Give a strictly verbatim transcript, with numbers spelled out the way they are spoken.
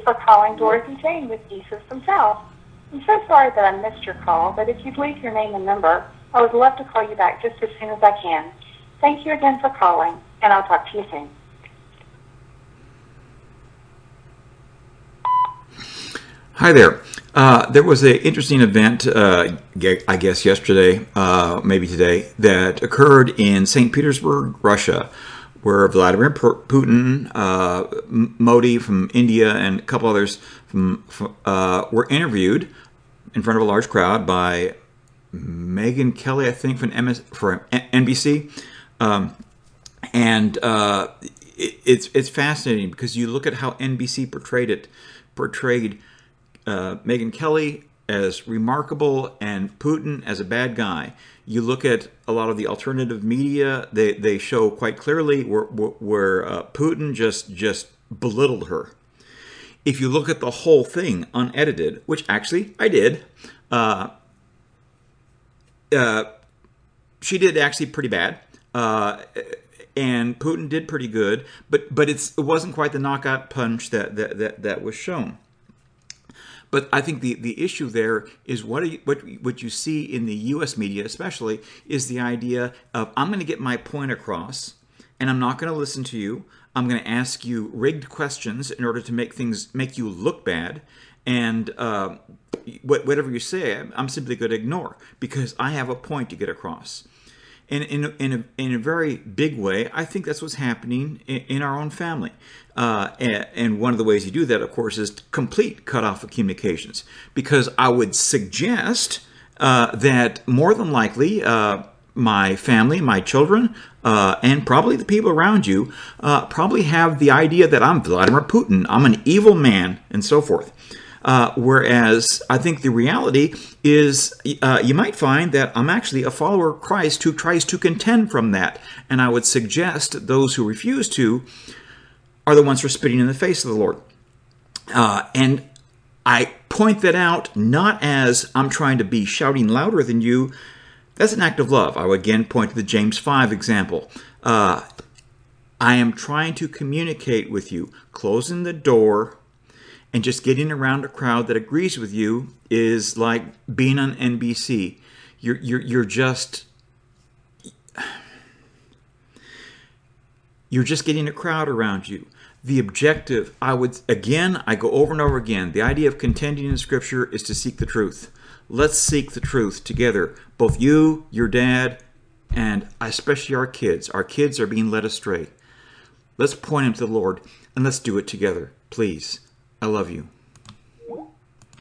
for calling Dorothy Jane with E-Systems South. I'm so sorry that I missed your call, but if you'd leave your name and number, I would love to call you back just as soon as I can. Thank you again for calling, and I'll talk to you soon. Hi there. Uh, there was an interesting event, uh, I guess yesterday, uh, maybe today, that occurred in Saint Petersburg, Russia, where Vladimir Putin, uh, Modi from India, and a couple others from, uh, were interviewed in front of a large crowd by Megyn Kelly, I think, from M S, from N B C. Um, and uh, it, it's it's fascinating because you look at how N B C portrayed it, portrayed Uh, Megyn Kelly as remarkable and Putin as a bad guy. You look at a lot of the alternative media; they they show quite clearly where where uh, Putin just just belittled her. If you look at the whole thing unedited, which actually I did, uh, uh, she did actually pretty bad, uh, and Putin did pretty good. But but it's it wasn't quite the knockout punch that that that, that was shown. But I think the, the issue there is what, are you, what what you see in the U S media especially is the idea of I'm going to get my point across and I'm not going to listen to you. I'm going to ask you rigged questions in order to make things make you look bad. And uh, whatever you say, I'm simply going to ignore because I have a point to get across. And in, in, a, in a very big way, I think that's what's happening in, in our own family. Uh, and, and one of the ways you do that, of course, is complete cutoff of communications. Because I would suggest uh, that more than likely, uh, my family, my children, uh, and probably the people around you uh, probably have the idea that I'm Vladimir Putin, I'm an evil man, and so forth. Uh, whereas I think the reality is uh, you might find that I'm actually a follower of Christ who tries to contend from that. And I would suggest those who refuse to are the ones who are spitting in the face of the Lord. Uh, and I point that out not as I'm trying to be shouting louder than you. That's an act of love. I would again point to the James five example. Uh, I am trying to communicate with you. Closing the door and just getting around a crowd that agrees with you is like being on N B C. You're you're you're just you're just getting a crowd around you. The objective, I would again, I go over and over again. The idea of contending in Scripture is to seek the truth. Let's seek the truth together. Both you, your dad, and especially our kids. Our kids are being led astray. Let's point them to the Lord and let's do it together, please. I love you.